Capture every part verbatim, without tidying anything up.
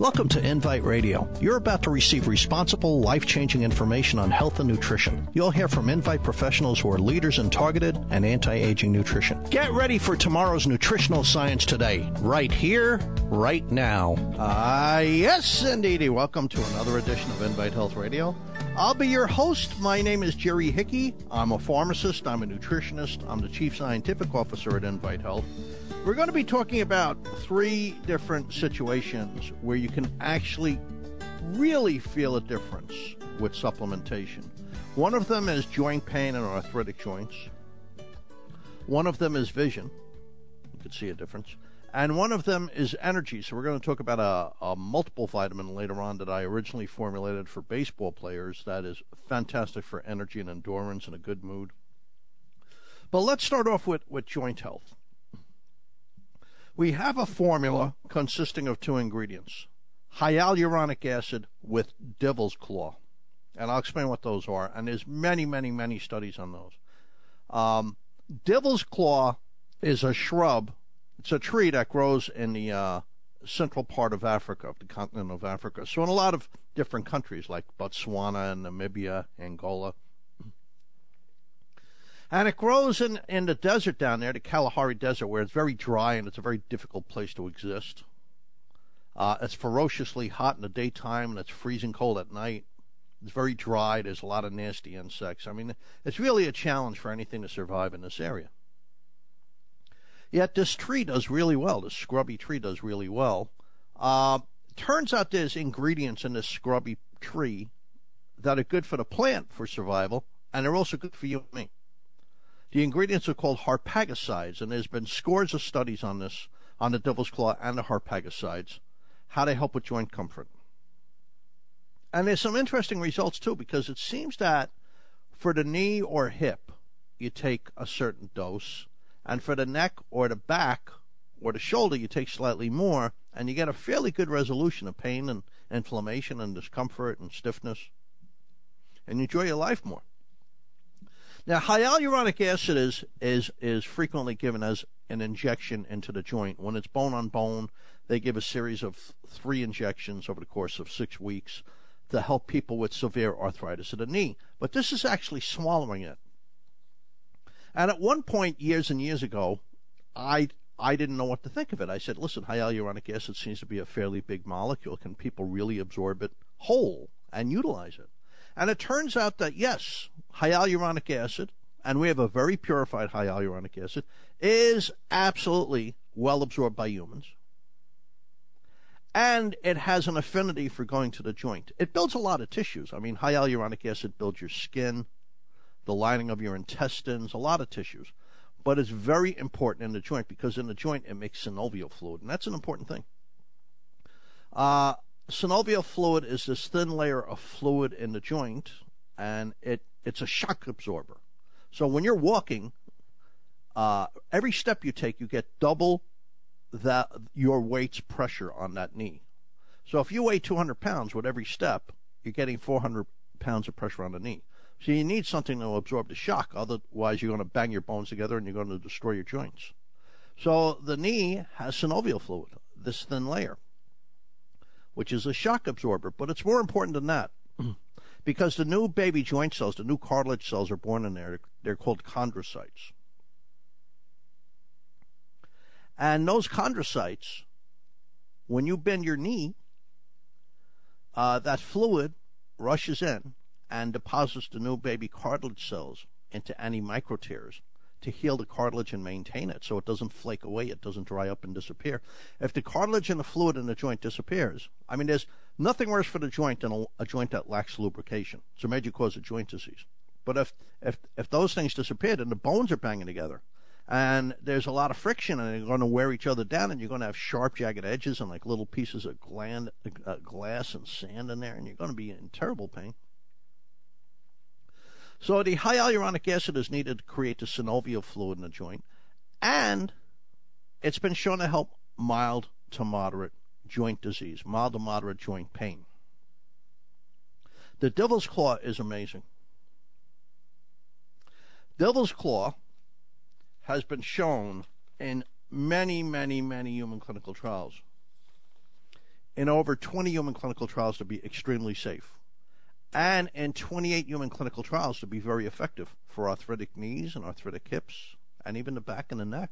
Welcome to Invite Radio. You're about to receive responsible, life-changing information on health and nutrition. You'll hear from Invite professionals who are leaders in targeted and anti-aging nutrition. Get ready for tomorrow's nutritional science today, right here, right now. Ah, uh, yes, indeedy. Welcome to another edition of Invite Health Radio. I'll be your host. My name is Jerry Hickey. I'm a pharmacist. I'm a nutritionist. I'm the chief scientific officer at Invite Health. We're going to be talking about three different situations where you can actually really feel a difference with supplementation. One of them is joint pain and arthritic joints. One of them is vision. You can see a difference. And one of them is energy. So we're going to talk about a, a multiple vitamin later on that I originally formulated for baseball players that is fantastic for energy and endurance and a good mood. But let's start off with, with joint health. We have a formula consisting of two ingredients, hyaluronic acid with devil's claw. And I'll explain what those are. And there's many, many, many studies on those. Um, devil's claw is a shrub. It's a tree that grows in the uh, central part of Africa, of the continent of Africa. So in a lot of different countries like Botswana and Namibia, Angola. And it grows in, in the desert down there, the Kalahari Desert, where it's very dry and it's a very difficult place to exist. Uh, it's ferociously hot in the daytime and it's freezing cold at night. It's very dry. There's a lot of nasty insects. I mean, it's really a challenge for anything to survive in this area. Yet this tree does really well. This scrubby tree does really well. Uh, turns out there's ingredients in this scrubby tree that are good for the plant for survival, and they're also good for you and me. The ingredients are called harpagicides, and there's been scores of studies on this, on the devil's claw and the harpagicides, how they help with joint comfort. And there's some interesting results, too, because it seems that for the knee or hip, you take a certain dose, and for the neck or the back or the shoulder, you take slightly more, and you get a fairly good resolution of pain and inflammation and discomfort and stiffness, and you enjoy your life more. Now, hyaluronic acid is, is, is frequently given as an injection into the joint. When it's bone on bone, they give a series of three injections over the course of six weeks to help people with severe arthritis of the knee. But this is actually swallowing it. And at one point, years and years ago, I I didn't know what to think of it. I said, listen, hyaluronic acid seems to be a fairly big molecule. Can people really absorb it whole and utilize it? And it turns out that, yes, hyaluronic acid, and we have a very purified hyaluronic acid, is absolutely well absorbed by humans. And it has an affinity for going to the joint. It builds a lot of tissues. I mean, hyaluronic acid builds your skin, the lining of your intestines, a lot of tissues. But it's very important in the joint because in the joint it makes synovial fluid, and that's an important thing. Uh, synovial fluid is this thin layer of fluid in the joint, and it, it's a shock absorber. So when you're walking, uh, every step you take, you get double that your weight's pressure on that knee. So if you weigh two hundred pounds with every step, you're getting four hundred pounds of pressure on the knee. So you need something to absorb the shock. Otherwise, you're going to bang your bones together and you're going to destroy your joints. So the knee has synovial fluid, this thin layer, which is a shock absorber. But it's more important than that because the new baby joint cells, the new cartilage cells are born in there. They're called chondrocytes. And those chondrocytes, when you bend your knee, uh, that fluid rushes in and deposits the new baby cartilage cells into anti-micro tears to heal the cartilage and maintain it so it doesn't flake away, it doesn't dry up and disappear. If the cartilage and the fluid in the joint disappears, I mean, there's nothing worse for the joint than a, a joint that lacks lubrication. It's a major cause of joint disease. But if, if, if those things disappear, then the bones are banging together. And there's a lot of friction, and they're going to wear each other down, and you're going to have sharp, jagged edges and like little pieces of gland, uh, glass and sand in there, and you're going to be in terrible pain. So the hyaluronic acid is needed to create the synovial fluid in the joint, and it's been shown to help mild to moderate joint disease, mild to moderate joint pain. The devil's claw is amazing. Devil's claw has been shown in many, many, many human clinical trials. in over twenty human clinical trials to be extremely safe, and in twenty-eight human clinical trials to be very effective for arthritic knees and arthritic hips, and even the back and the neck.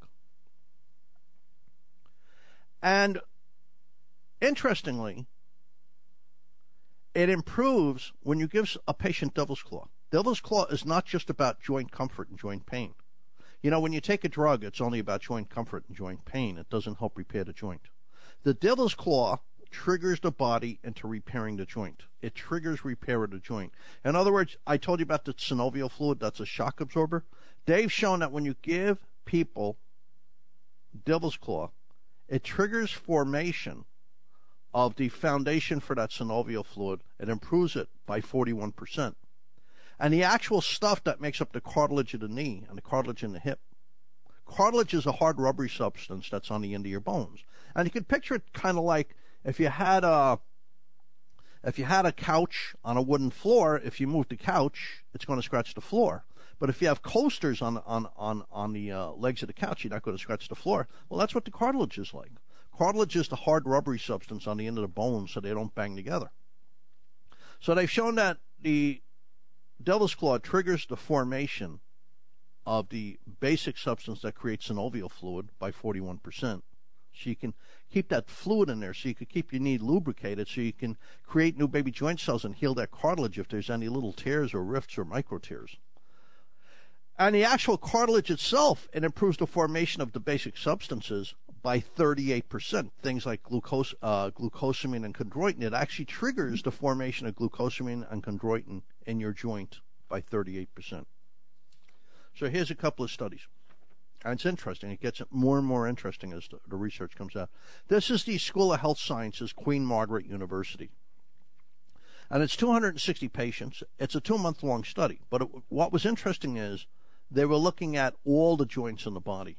And interestingly, it improves when you give a patient Devil's Claw. Devil's Claw is not just about joint comfort and joint pain. You know, when you take a drug, it's only about joint comfort and joint pain. It doesn't help repair the joint. The Devil's Claw triggers the body into repairing the joint. It triggers repair of the joint. In other words, I told you about the synovial fluid. That's a shock absorber. They've shown that when you give people Devil's Claw, it triggers formation of the foundation for that synovial fluid. It improves it by forty-one percent. And the actual stuff that makes up the cartilage of the knee and the cartilage in the hip. Cartilage is a hard rubbery substance that's on the end of your bones. And you can picture it kind of like if you had a if you had a couch on a wooden floor, if you move the couch, it's going to scratch the floor. But if you have coasters on on on on the uh, legs of the couch, you're not going to scratch the floor. Well, that's what the cartilage is like. Cartilage is the hard rubbery substance on the end of the bones so they don't bang together. So they've shown that the Devil's Claw triggers the formation of the basic substance that creates synovial fluid by forty-one percent. So you can keep that fluid in there so you can keep your knee lubricated so you can create new baby joint cells and heal that cartilage if there's any little tears or rifts or micro tears. And the actual cartilage itself, it improves the formation of the basic substances by thirty-eight percent. Things like glucose, uh, glucosamine and chondroitin. It actually triggers the formation of glucosamine and chondroitin in your joint by thirty-eight percent. So here's a couple of studies. And it's interesting. It gets more and more interesting as the, the research comes out. This is the School of Health Sciences, Queen Margaret University. And it's two hundred sixty patients. It's a two-month-long study. But it, what was interesting is they were looking at all the joints in the body.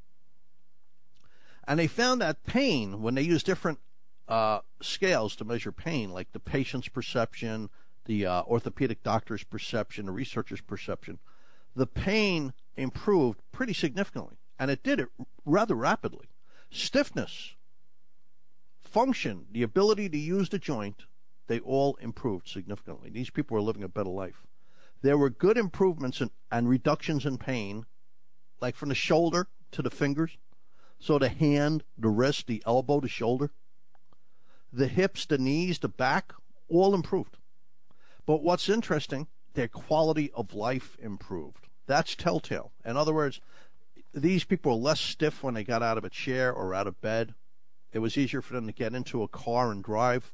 And they found that pain, when they used different uh, scales to measure pain, like the patient's perception, the uh, orthopedic doctor's perception, the researcher's perception, the pain improved pretty significantly. And it did it rather rapidly. Stiffness, function, the ability to use the joint, they all improved significantly. These people were living a better life. There were good improvements in, and reductions in pain, like from the shoulder to the fingers. So the hand, the wrist, the elbow, the shoulder, the hips, the knees, the back, all improved. But what's interesting, their quality of life improved. That's telltale. In other words, these people were less stiff when they got out of a chair or out of bed. It was easier for them to get into a car and drive.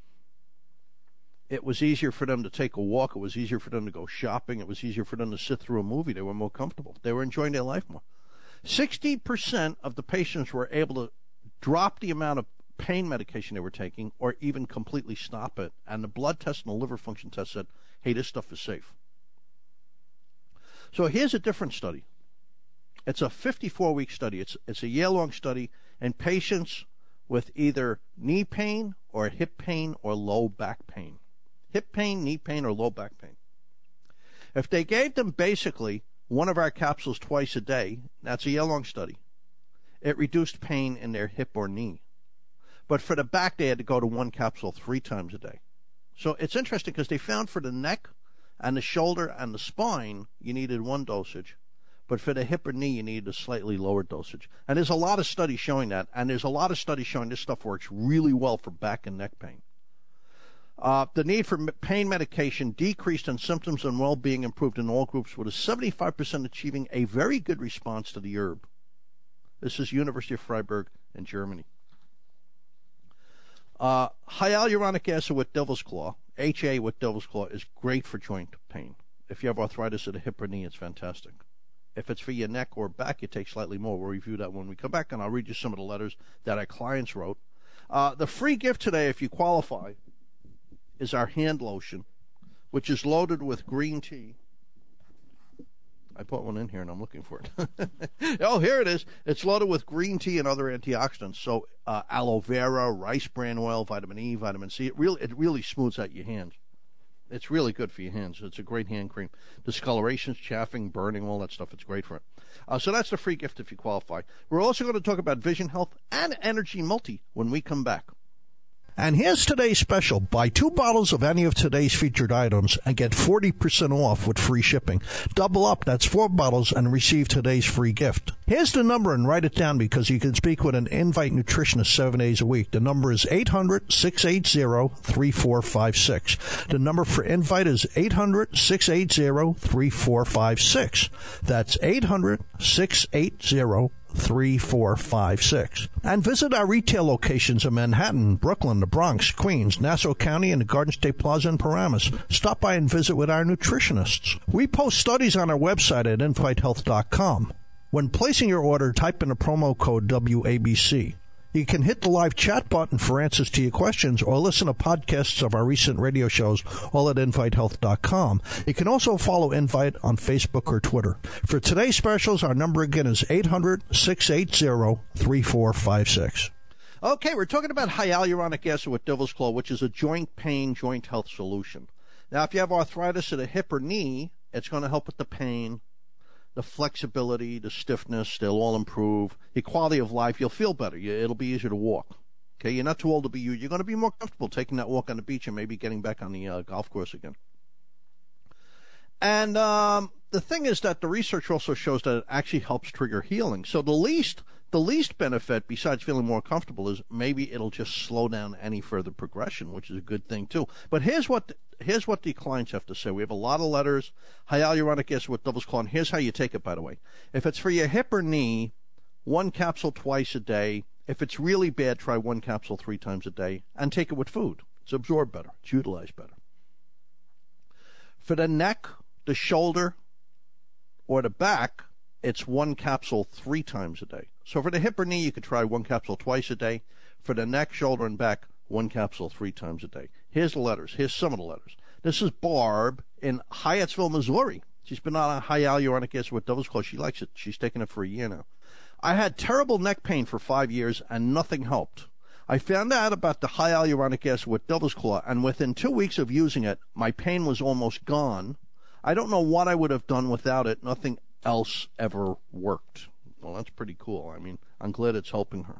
It was easier for them to take a walk. It was easier for them to go shopping. It was easier for them to sit through a movie. They were more comfortable. They were enjoying their life more. sixty percent of the patients were able to drop the amount of pain medication they were taking or even completely stop it. And the blood test and the liver function test said, hey, this stuff is safe. So here's a different study. It's a fifty-four week study. It's, it's a year-long study in patients with either knee pain or hip pain or low back pain. Hip pain, knee pain, or low back pain. If they gave them basically one of our capsules twice a day, that's a year-long study, it reduced pain in their hip or knee. But for the back, they had to go to one capsule three times a day. So it's interesting because they found for the neck and the shoulder and the spine, you needed one dosage. But for the hip or knee, you needed a slightly lower dosage. And there's a lot of studies showing that. And there's a lot of studies showing this stuff works really well for back and neck pain. Uh, the need for pain medication decreased and symptoms and well-being improved in all groups, with a seventy-five percent achieving a very good response to the herb. This is University of Freiburg in Germany. Uh, hyaluronic acid with Devil's Claw, H A with Devil's Claw, is great for joint pain. If you have arthritis of the hip or knee, it's fantastic. If it's for your neck or back, it takes slightly more. We'll review that when we come back, and I'll read you some of the letters that our clients wrote. Uh, the free gift today, if you qualify, is our hand lotion, which is loaded with green tea. I put one in here, and I'm looking for it. Oh, here it is. It's loaded with green tea and other antioxidants. So uh, aloe vera, rice bran oil, vitamin E, vitamin C. It really, it really smooths out your hands. It's really good for your hands. It's a great hand cream. Discolorations, chafing, burning, all that stuff. It's great for it. Uh, so that's the free gift if you qualify. We're also going to talk about Vision Health and Energy Multi when we come back. And here's today's special. Buy two bottles of any of today's featured items and get forty percent off with free shipping. Double up, that's four bottles, and receive today's free gift. Here's the number, and write it down because you can speak with an Invite nutritionist seven days a week. The number is eight hundred, six eight zero, three four five six. The number for Invite is eight hundred, six eight zero, three four five six. That's eight hundred, six eight zero, three four five six. And visit our retail locations in Manhattan, Brooklyn, the Bronx, Queens, Nassau County, and the Garden State Plaza in Paramus. Stop by and visit with our nutritionists. We post studies on our website at invite health dot com. When placing your order, type in the promo code W A B C. You can hit the live chat button for answers to your questions or listen to podcasts of our recent radio shows, all at invite health dot com. You can also follow Invite on Facebook or Twitter. For today's specials, our number again is eight hundred, six eight zero, three four five six. Okay, we're talking about hyaluronic acid with Devil's Claw, which is a joint pain, joint health solution. Now, if you have arthritis at a hip or knee, it's going to help with the pain, the flexibility, the stiffness. They'll all improve. Your quality of life, you'll feel better. It'll be easier to walk. Okay, you're not too old to be you. You're going to be more comfortable taking that walk on the beach and maybe getting back on the uh, golf course again. And um, the thing is that the research also shows that it actually helps trigger healing. So the least the least benefit, besides feeling more comfortable, is maybe it'll just slow down any further progression, which is a good thing too. But here's what here's what the clients have to say. We have a lot of letters. Hyaluronic acid with Devil's Claw. And here's how you take it, by the way. If it's for your hip or knee, one capsule twice a day. If it's really bad, try one capsule three times a day, and take it with food. It's absorbed better. It's utilized better. For the neck, the shoulder, or the back, it's one capsule three times a day. So for the hip or knee, you could try one capsule twice a day. For the neck, shoulder, and back, one capsule three times a day. Here's the letters. Here's some of the letters. This is Barb in Hyattsville, Missouri. She's been on a hyaluronic acid with Devil's Claw. She likes it. She's taken it for a year now. I had terrible neck pain for five years, and nothing helped. I found out about the hyaluronic acid with Devil's Claw, and within two weeks of using it, my pain was almost gone. I don't know what I would have done without it. Nothing else ever worked. Well, that's pretty cool. I mean, I'm glad it's helping her.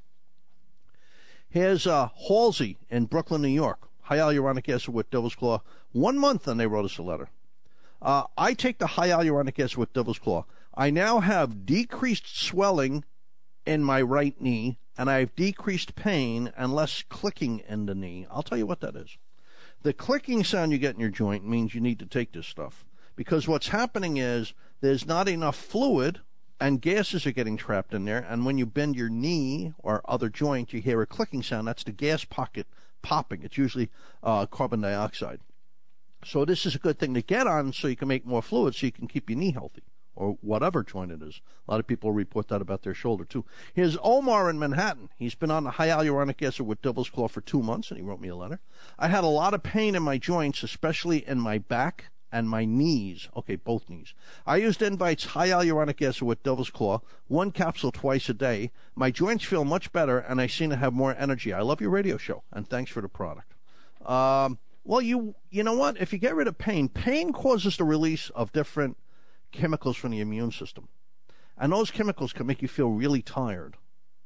Here's uh, Halsey in Brooklyn, New York. Hyaluronic acid with Devil's Claw. One month, and they wrote us a letter. Uh, I take the hyaluronic acid with Devil's Claw. I now have decreased swelling in my right knee, and I have decreased pain and less clicking in the knee. I'll tell you what that is. The clicking sound you get in your joint means you need to take this stuff. Because what's happening is there's not enough fluid, and gases are getting trapped in there, and when you bend your knee or other joint, you hear a clicking sound. That's the gas pocket popping. It's usually uh, carbon dioxide. So this is a good thing to get on so you can make more fluid so you can keep your knee healthy, or whatever joint it is. A lot of people report that about their shoulder, too. Here's Omar in Manhattan. He's been on the hyaluronic acid with Devil's Claw for two months, and he wrote me a letter. I had a lot of pain in my joints, especially in my back and my knees. Okay, both knees. I used Invite's hyaluronic acid with Devil's Claw, one capsule twice a day. My joints feel much better, and I seem to have more energy. I love your radio show, and thanks for the product. Um, well, you you know what? If you get rid of pain, pain causes the release of different chemicals from the immune system. And those chemicals can make you feel really tired.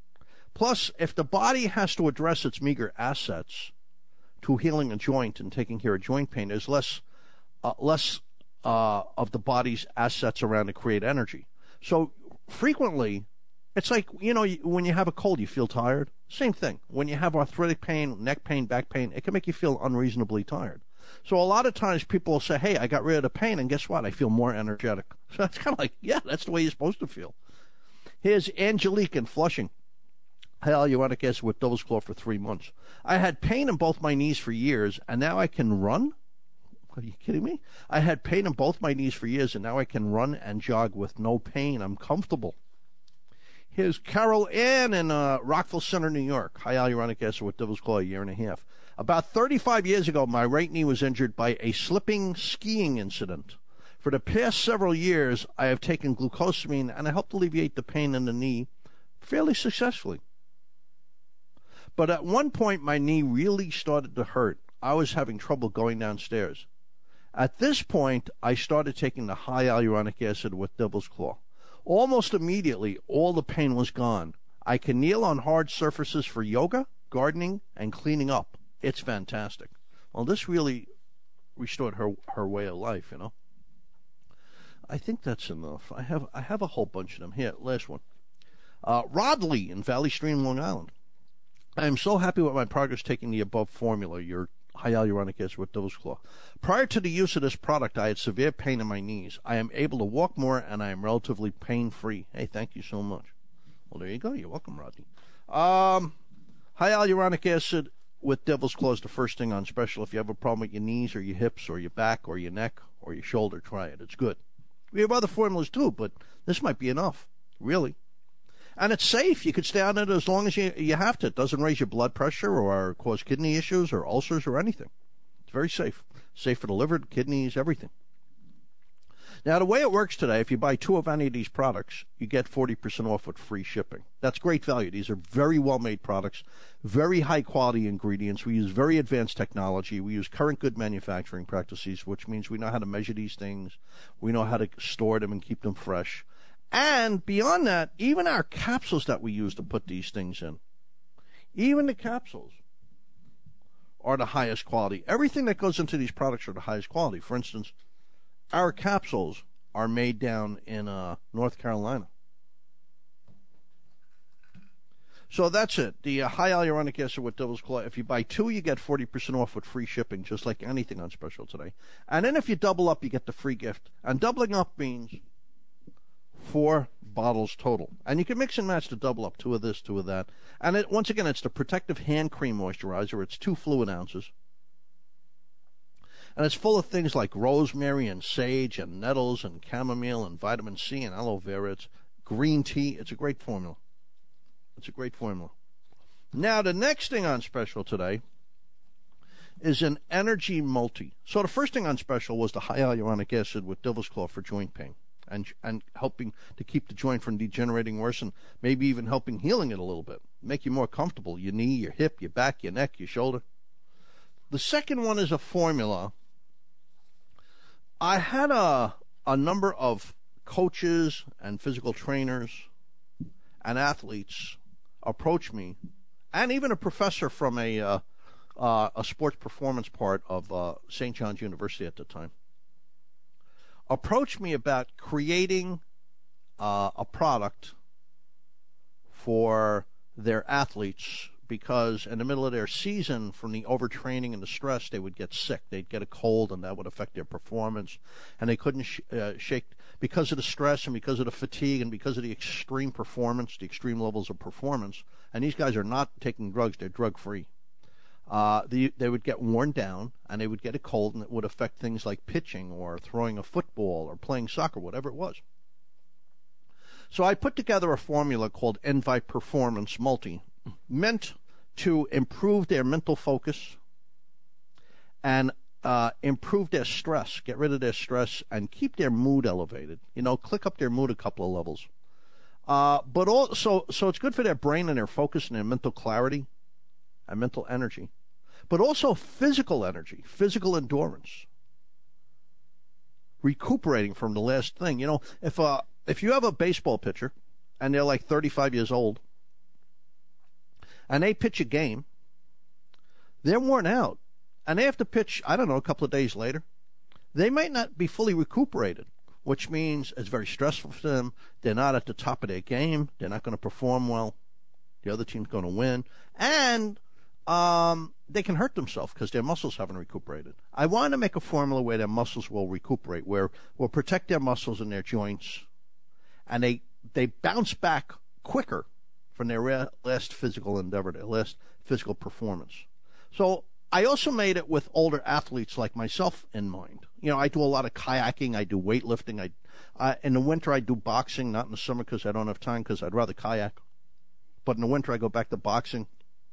Plus, if the body has to address its meager assets to healing a joint and taking care of joint pain, there's less Uh, less uh, of the body's assets around to create energy. So frequently, it's like, you know, when you have a cold, you feel tired. Same thing. When you have arthritic pain, neck pain, back pain, it can make you feel unreasonably tired. So a lot of times people will say, hey, I got rid of the pain, and guess what? I feel more energetic. So it's kind of like, yeah, that's the way you're supposed to feel. Here's Angelique in Flushing. Hyaluronic acid with Devil's Claw for three months. I had pain in both my knees for years, and now I can run? Are you kidding me? I had pain in both my knees for years, and now I can run and jog with no pain. I'm comfortable. Here's Carol Ann in uh, Rockville Center, New York. Hyaluronic acid with Devil's Claw, a year and a half. About thirty-five years ago, my right knee was injured by a slipping skiing incident. For the past several years, I have taken glucosamine, and I helped alleviate the pain in the knee fairly successfully. But at one point, my knee really started to hurt. I was having trouble going downstairs. At this point, I started taking the hyaluronic acid with Devil's Claw. Almost immediately, all the pain was gone. I can kneel on hard surfaces for yoga, gardening and cleaning up. It's fantastic. Well, this really restored her her way of life, you know. I think that's enough. I have I have a whole bunch of them. Here, last one. Uh, Rodley in Valley Stream, Long Island. I am so happy with my progress taking the above formula, your high hyaluronic acid with Devil's Claw. Prior to the use of this product, I had severe pain in my knees. I am able to walk more, and I am relatively pain-free. Hey, thank you so much. Well, there you go. You're welcome, Rodney. Um, high hyaluronic acid with Devil's Claw is the first thing on special. If you have a problem with your knees or your hips or your back or your neck or your shoulder, try it. It's good. We have other formulas, too, but this might be enough, really. And it's safe. You could stay on it as long as you, you have to. It doesn't raise your blood pressure or cause kidney issues or ulcers or anything. It's very safe. Safe for the liver, kidneys, everything. Now, the way it works today, if you buy two of any of these products, you get forty percent off with free shipping. That's great value. These are very well-made products, very high-quality ingredients. We use very advanced technology. We use current good manufacturing practices, which means we know how to measure these things. We know how to store them and keep them fresh. And beyond that, even our capsules that we use to put these things in, even the capsules are the highest quality. Everything that goes into these products are the highest quality. For instance, our capsules are made down in uh, North Carolina. So that's it. The uh, high hyaluronic acid with Devil's Claw. If you buy two, you get forty percent off with free shipping, just like anything on special today. And then if you double up, you get the free gift. And doubling up means four bottles total. And you can mix and match the double up, two of this, two of that. And it, once again, it's the Protective Hand Cream Moisturizer. It's two fluid ounces. And it's full of things like rosemary and sage and nettles and chamomile and vitamin C and aloe vera. It's green tea. It's a great formula. It's a great formula. Now, the next thing on special today is an Energy Multi. So the first thing on special was the high hyaluronic acid with Devil's Claw for joint pain and and helping to keep the joint from degenerating worse and maybe even helping healing it a little bit, make you more comfortable, your knee, your hip, your back, your neck, your shoulder. The second one is a formula. I had a, a number of coaches and physical trainers and athletes approach me, and even a professor from a uh, uh, a sports performance part of uh, Saint John's University at the time, approached me about creating uh, a product for their athletes because in the middle of their season, from the overtraining and the stress, they would get sick. They'd get a cold, and that would affect their performance. And they couldn't sh- uh, shake because of the stress and because of the fatigue and because of the extreme performance, the extreme levels of performance. And these guys are not taking drugs. They're drug-free. Uh, the, they would get worn down, and they would get a cold, and it would affect things like pitching or throwing a football or playing soccer, whatever it was. So I put together a formula called Envi Performance Multi, meant to improve their mental focus and uh, improve their stress, get rid of their stress, and keep their mood elevated. You know, click up their mood a couple of levels. Uh, but also, so it's good for their brain and their focus and their mental clarity and mental energy, but also physical energy, physical endurance, recuperating from the last thing. You know, if uh, if you have a baseball pitcher and they're like thirty-five years old, and they pitch a game, they're worn out, and they have to pitch, I don't know, a couple of days later. They might not be fully recuperated, which means it's very stressful for them. They're not at the top of their game. They're not going to perform well. The other team's going to win. And um, they can hurt themselves because their muscles haven't recuperated. I want to make a formula where their muscles will recuperate, where we'll protect their muscles and their joints, and they they bounce back quicker from their last physical endeavor, their last physical performance. So I also made it with older athletes like myself in mind. You know, I do a lot of kayaking. I do weightlifting. I, uh, in the winter, I do boxing, not in the summer because I don't have time because I'd rather kayak. But in the winter, I go back to boxing.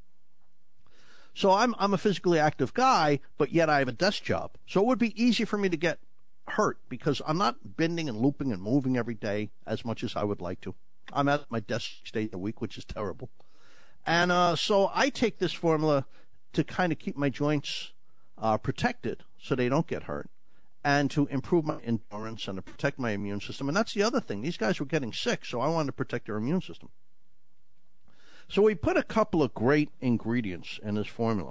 So I'm I'm a physically active guy, but yet I have a desk job. So it would be easy for me to get hurt because I'm not bending and looping and moving every day as much as I would like to. I'm at my desk state a week, which is terrible. And uh, so I take this formula to kind of keep my joints uh, protected so they don't get hurt and to improve my endurance and to protect my immune system. And that's the other thing. These guys were getting sick, so I wanted to protect their immune system. So we put a couple of great ingredients in this formula.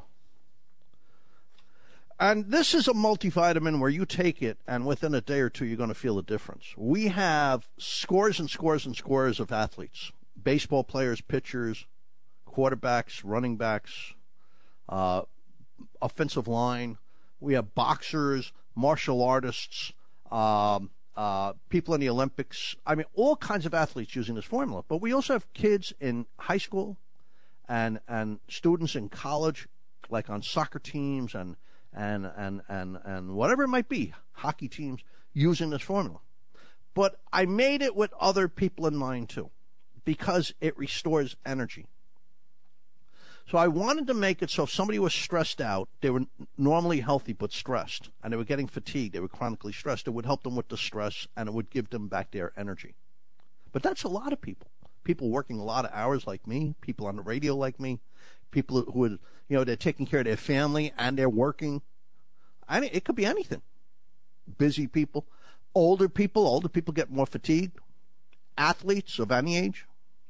And this is a multivitamin where you take it, and within a day or two, you're going to feel a difference. We have scores and scores and scores of athletes, baseball players, pitchers, quarterbacks, running backs, uh, offensive line. We have boxers, martial artists, um, uh, people in the Olympics. I mean, all kinds of athletes using this formula. But we also have kids in high school and and students in college, like on soccer teams and and and and and whatever it might be, hockey teams, using this formula. But I made it with other people in mind too, because it restores energy. So I wanted to make it so if somebody was stressed out, they were normally healthy but stressed, and they were getting fatigued, they were chronically stressed, it would help them with the stress, and it would give them back their energy. But that's a lot of people. People working a lot of hours like me, people on the radio like me, people who are, you know, they're taking care of their family and they're working. I mean, it could be anything. Busy people, older people, older people get more fatigued, athletes of any age,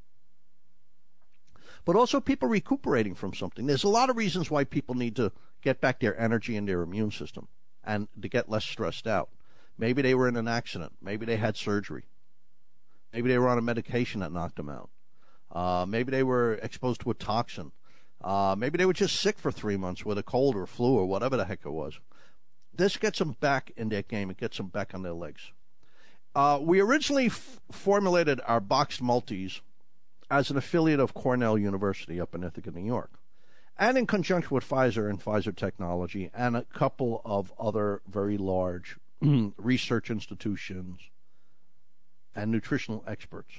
but also people recuperating from something. There's a lot of reasons why people need to get back their energy and their immune system and to get less stressed out. Maybe they were in an accident. Maybe they had surgery. Maybe they were on a medication that knocked them out. Uh, maybe they were exposed to a toxin. Uh, maybe they were just sick for three months with a cold or flu or whatever the heck it was. This gets them back in their game. It gets them back on their legs. Uh, we originally f- formulated our boxed multis as an affiliate of Cornell University up in Ithaca, New York, and in conjunction with Pfizer and Pfizer Technology and a couple of other very large research institutions and nutritional experts.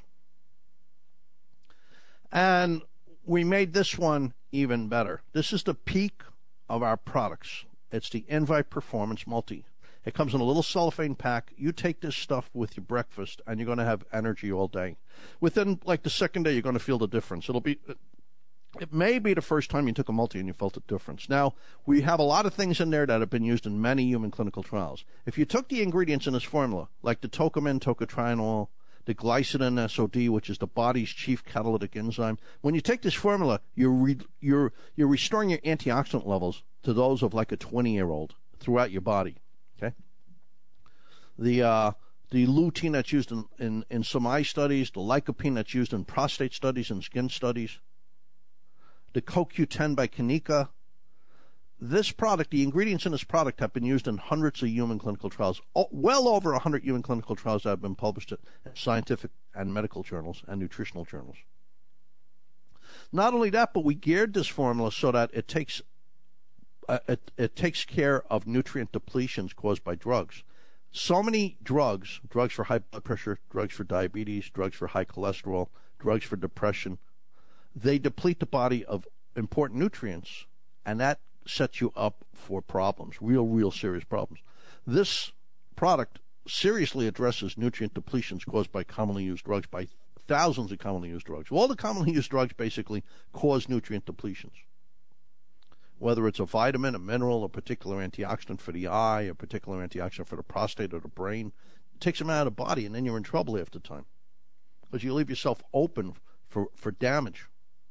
And we made this one even better. This is the peak of our products. It's the Invite Performance Multi. It comes in a little cellophane pack. You take this stuff with your breakfast, and you're going to have energy all day. Within, like, the second day, you're going to feel the difference. It'll be, it may be the first time you took a multi and you felt a difference. Now, we have a lot of things in there that have been used in many human clinical trials. If you took the ingredients in this formula, like the tocomin, tocotrienol, the glycidin S O D, which is the body's chief catalytic enzyme, when you take this formula, you're re, you're you're restoring your antioxidant levels to those of like a twenty-year-old throughout your body. Okay. The uh, the lutein that's used in, in, in some eye studies, the lycopene that's used in prostate studies and skin studies, the C O Q ten by Kanika. This product, the ingredients in this product have been used in hundreds of human clinical trials, well over one hundred human clinical trials that have been published in scientific and medical journals and nutritional journals. Not only that, but we geared this formula so that it takes uh, it, it takes care of nutrient depletions caused by drugs. So many drugs, drugs for high blood pressure, drugs for diabetes, drugs for high cholesterol, drugs for depression, they deplete the body of important nutrients, and that sets you up for problems, real, real serious problems. This product seriously addresses nutrient depletions caused by commonly used drugs, by thousands of commonly used drugs. All the commonly used drugs basically cause nutrient depletions. Whether it's a vitamin, a mineral, a particular antioxidant for the eye, a particular antioxidant for the prostate or the brain, it takes them out of the body, and then you're in trouble half the time because you leave yourself open for, for damage.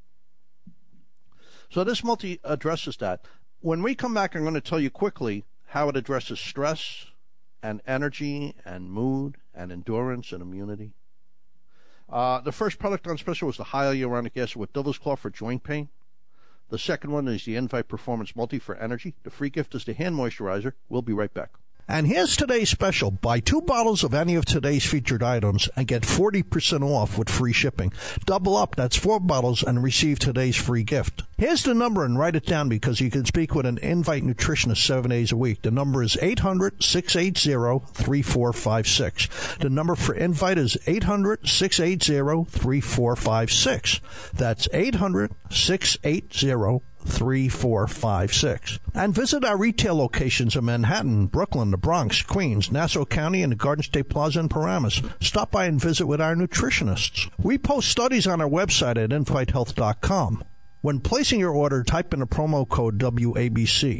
So this multi addresses that. When we come back, I'm going to tell you quickly how it addresses stress and energy and mood and endurance and immunity. Uh, the first product on special was the hyaluronic acid with devil's claw for joint pain. The second one is the Invite Performance Multi for energy. The free gift is the hand moisturizer. We'll be right back. And here's today's special. Buy two bottles of any of today's featured items and get forty percent off with free shipping. Double up, that's four bottles, and receive today's free gift. Here's the number, and write it down because you can speak with an Invite nutritionist seven days a week. The number is eight hundred, six eight zero, three four five six. The number for Invite is eight hundred, six eight zero, three four five six. That's eight hundred, six eight zero, three four five six. And visit our retail locations in Manhattan, Brooklyn, the Bronx, Queens, Nassau County, and the Garden State Plaza in Paramus. Stop by and visit with our nutritionists. We post studies on our website at invite health dot com. When placing your order, type in the promo code W A B C.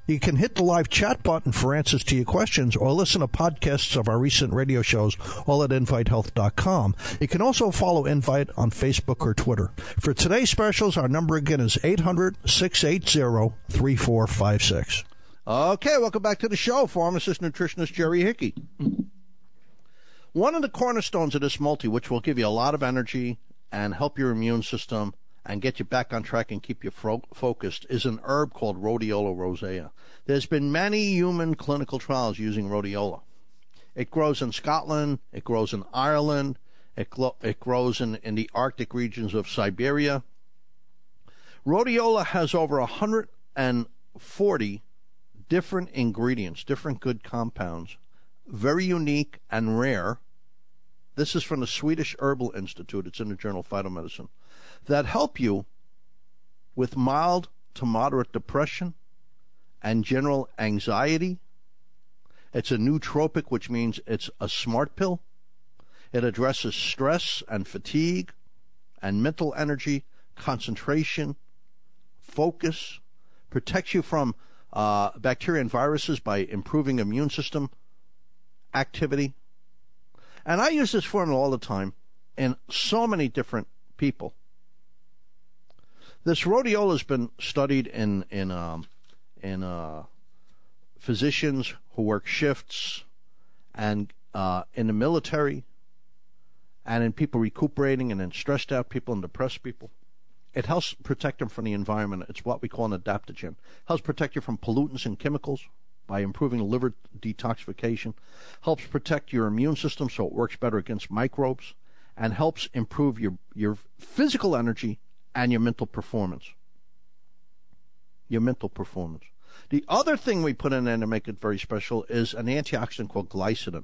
You can hit the live chat button for answers to your questions or listen to podcasts of our recent radio shows, all at invite health dot com. You can also follow Invite on Facebook or Twitter. For today's specials, our number again is eight hundred, six eight zero, three four five six. Okay, welcome back to the show. Pharmacist, nutritionist Jerry Hickey. One of the cornerstones of this multi, which will give you a lot of energy and help your immune system and get you back on track and keep you fro- focused, is an herb called Rhodiola rosea. There's been many human clinical trials using rhodiola. It grows in Scotland, it grows in Ireland, it, glo- it grows in, in the Arctic regions of Siberia. Rhodiola has over one hundred forty different ingredients, different good compounds, very unique and rare. This is from the Swedish Herbal Institute. It's in the journal Phytomedicine. That help you with mild to moderate depression and general anxiety. It's a nootropic, which means it's a smart pill. It addresses stress and fatigue and mental energy, concentration, focus, protects you from uh, bacteria and viruses by improving immune system activity. And I use this formula all the time in so many different people. This rhodiola has been studied in in um, in uh, physicians who work shifts, and uh, in the military, and in people recuperating, and in stressed out people and depressed people. It helps protect them from the environment. It's what we call an adaptogen. It helps protect you from pollutants and chemicals by improving liver detoxification. Helps protect your immune system so it works better against microbes, and helps improve your your physical energy and your mental performance. Your mental performance. The other thing we put in there to make it very special is an antioxidant called glycidin.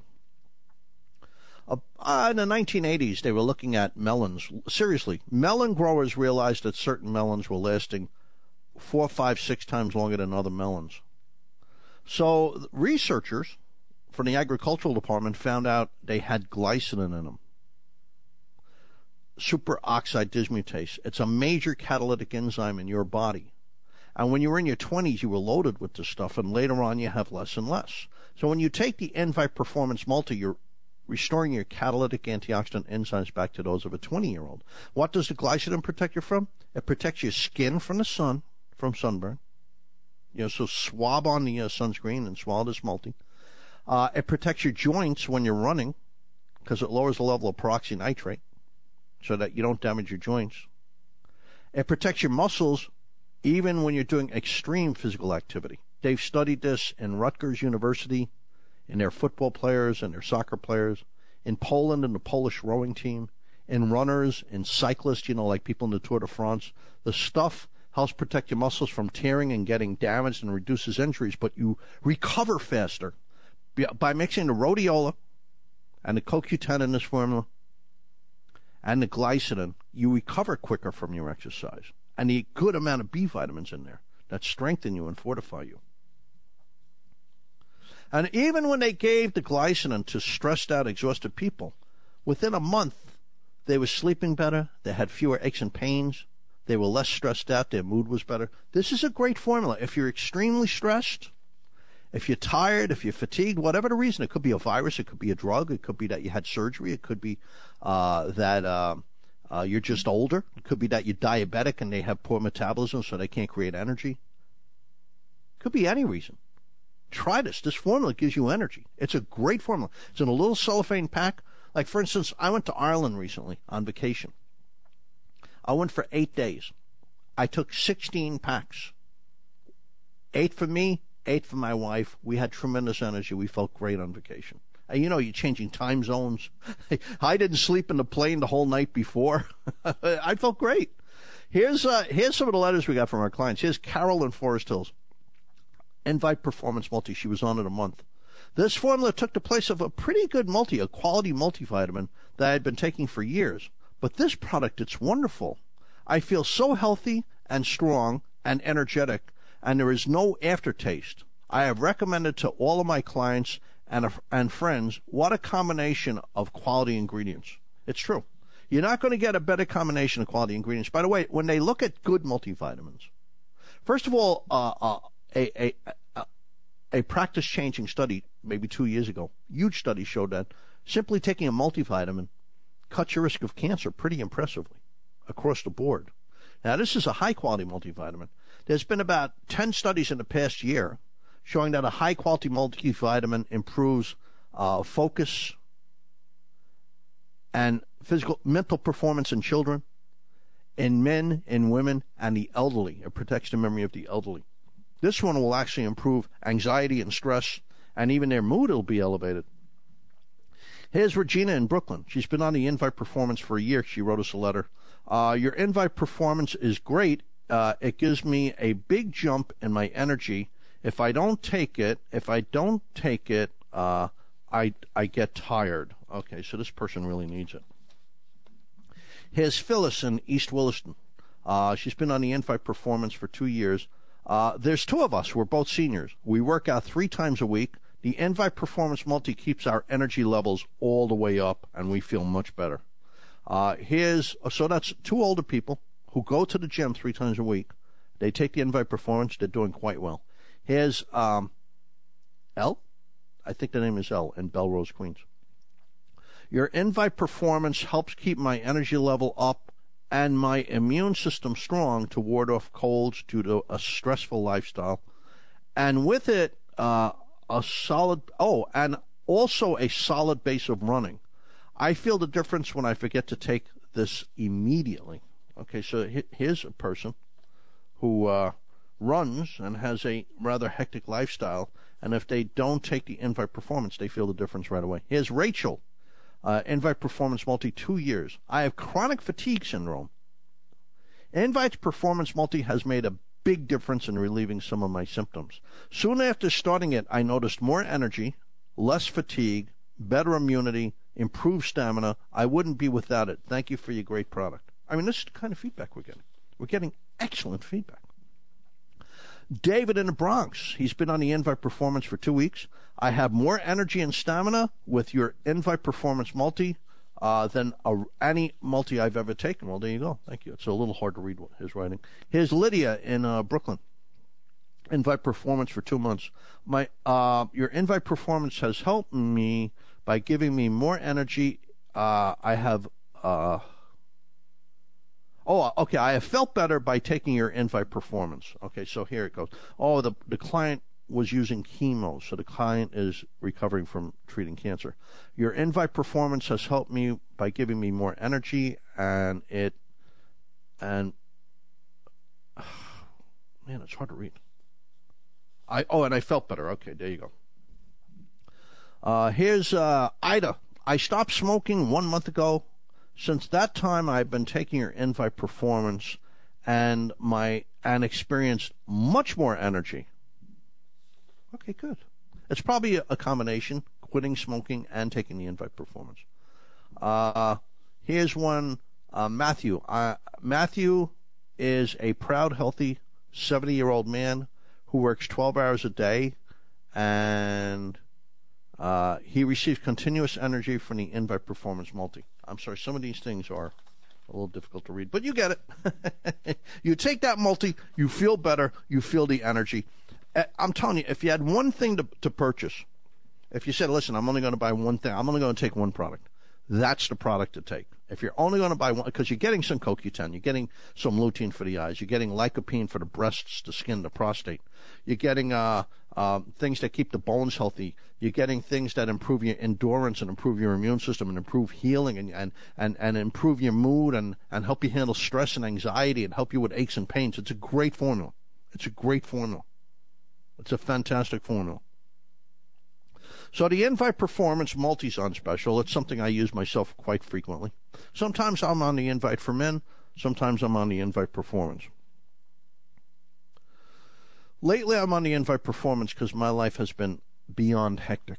Uh, in the nineteen eighties, they were looking at melons. Seriously, melon growers realized that certain melons were lasting four, five, six times longer than other melons. So researchers from the agricultural department found out they had glycidin in them. Superoxide dismutase. It's a major catalytic enzyme in your body. And when you were in your twenties, you were loaded with this stuff, and later on you have less and less. So when you take the Invite Performance Multi, you're restoring your catalytic antioxidant enzymes back to those of a twenty-year-old. What does the glycidin protect you from? It protects your skin from the sun, from sunburn. You know, so swab on the uh, sunscreen and swallow this multi. Uh, it protects your joints when you're running, because it lowers the level of peroxynitrate, so that you don't damage your joints. It protects your muscles even when you're doing extreme physical activity. They've studied this in Rutgers University, in their football players and their soccer players, in Poland in the Polish rowing team, in runners, in cyclists, you know, like people in the Tour de France. The stuff helps protect your muscles from tearing and getting damaged and reduces injuries, but you recover faster by mixing the rhodiola and the C O Q ten in this formula and the glycidin. You recover quicker from your exercise, and the good amount of B vitamins in there that strengthen you and fortify you. And even when they gave the glycidin to stressed out, exhausted people, within a month they were sleeping better, they had fewer aches and pains, they were less stressed out, their mood was better. This is a great formula. If you're extremely stressed, if you're tired, if you're fatigued, whatever the reason, it could be a virus, it could be a drug, it could be that you had surgery, it could be uh, that uh, uh, you're just older, it could be that you're diabetic and they have poor metabolism so they can't create energy. It could be any reason. Try this. This formula gives you energy. It's a great formula. It's in a little cellophane pack. Like, for instance, I went to Ireland recently on vacation. I went for eight days. I took sixteen packs. Eight for me, eight for my wife. We had tremendous energy. We felt great on vacation. And you know, you're changing time zones. I didn't sleep in the plane the whole night before. I felt great. Here's uh, here's some of the letters we got from our clients. Here's Carol in Forest Hills. Invite Performance Multi. She was on it a month. This formula took the place of a pretty good multi, a quality multivitamin that I had been taking for years. But this product, it's wonderful. I feel so healthy and strong and energetic, and there is no aftertaste. I have recommended to all of my clients and, and friends what a combination of quality ingredients. It's true. You're not going to get a better combination of quality ingredients. By the way, when they look at good multivitamins, first of all, uh, uh, A, a, a practice-changing study maybe two years ago, huge study showed that simply taking a multivitamin cuts your risk of cancer pretty impressively across the board. Now, this is a high-quality multivitamin. There's been about ten studies in the past year showing that a high-quality multivitamin improves uh, focus and physical, mental performance in children, in men, in women, and the elderly. It protects the memory of the elderly. This one will actually improve anxiety and stress, and even their mood will be elevated. Here's Regina in Brooklyn. She's been on the Invite Performance for a year. She wrote us a letter. Uh, your Invite Performance is great. Uh, it gives me a big jump in my energy. If I don't take it, if I don't take it, uh, I I get tired. Okay, so this person really needs it. Here's Phyllis in East Williston. Uh, she's been on the Invite Performance for two years. Uh, there's two of us. We're both seniors. We work out three times a week. The Invite Performance Multi keeps our energy levels all the way up, and we feel much better. Uh, here's so that's two older people who go to the gym three times a week. They take the Invite Performance. They're doing quite well. Here's um, Elle. I think the name is Elle in Belrose, Queens. Your Invite Performance helps keep my energy level up and my immune system strong to ward off colds due to a stressful lifestyle. And with it, uh, a solid, oh, and also a solid base of running. I feel the difference when I forget to take this immediately. Okay, so here's a person who uh, runs and has a rather hectic lifestyle, and if they don't take the Invite Performance, they feel the difference right away. Here's Rachel, uh, Invite Performance Multi, two years. I have chronic fatigue syndrome. Invite Performance Multi has made a big difference in relieving some of my symptoms. Soon after starting it, I noticed more energy, less fatigue, better immunity, improved stamina. I wouldn't be without it. Thank you for your great product. I mean, this is the kind of feedback we're getting. We're getting excellent feedback. David in the Bronx. He's been on the Invite Performance for two weeks. I have more energy and stamina with your Invite Performance Multi uh, than a, any multi I've ever taken. Well, there you go. Thank you. It's a little hard to read what his writing. Here's Lydia in uh, Brooklyn. Invite Performance for two months. My uh, your Invite Performance has helped me by giving me more energy. Uh, I have... Uh, Oh, okay, I have felt better by taking your Invite Performance. Okay, so here it goes. Oh, the, the client was using chemo, so the client is recovering from treating cancer. Your Invite Performance has helped me by giving me more energy, and it, and, man, it's hard to read. I Oh, and I felt better. Okay, there you go. Uh, here's uh, Ida. I stopped smoking one month ago. Since that time, I've been taking your Invite Performance and my and experienced much more energy. Okay, good. It's probably a, a combination, quitting smoking and taking the Invite Performance. Uh, here's one, uh, Matthew. Uh, Matthew is a proud, healthy seventy-year-old man who works twelve hours a day, and uh, he receives continuous energy from the Invite Performance Multi. I'm sorry, some of these things are a little difficult to read, but you get it. You take that multi, you feel better, you feel the energy. I'm telling you, if you had one thing to, to purchase, if you said, listen, I'm only going to buy one thing, I'm only going to take one product, that's the product to take. If you're only going to buy one, because you're getting some C O Q ten, you're getting some lutein for the eyes, you're getting lycopene for the breasts, the skin, the prostate, you're getting uh, uh, things that keep the bones healthy, you're getting things that improve your endurance and improve your immune system and improve healing and and, and, and improve your mood and, and help you handle stress and anxiety and help you with aches and pains. It's a great formula. It's a great formula. It's a fantastic formula. So the Invite Performance Multi's on special. It's something I use myself quite frequently. Sometimes I'm on the Invite for Men. Sometimes I'm on the Invite Performance. Lately I'm on the Invite Performance because my life has been beyond hectic.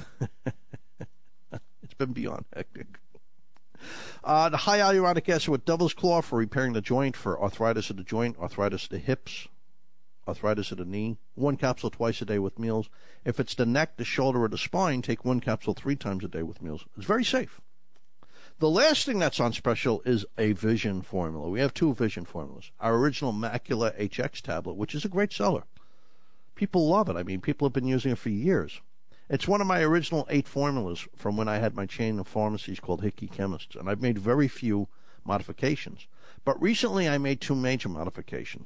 It's been beyond hectic. Uh, the high hyaluronic acid with Devil's Claw for repairing the joint, for arthritis of the joint, arthritis of the hips, arthritis of the knee. One capsule twice a day with meals. If it's the neck, the shoulder, or the spine, take one capsule three times a day with meals. It's very safe. The last thing that's on special is a Vision formula. We have two Vision formulas. Our original Macula H X tablet, which is a great seller. People love it. I mean, people have been using it for years. It's one of my original eight formulas from when I had my chain of pharmacies called Hickey Chemists, and I've made very few modifications. But recently I made two major modifications.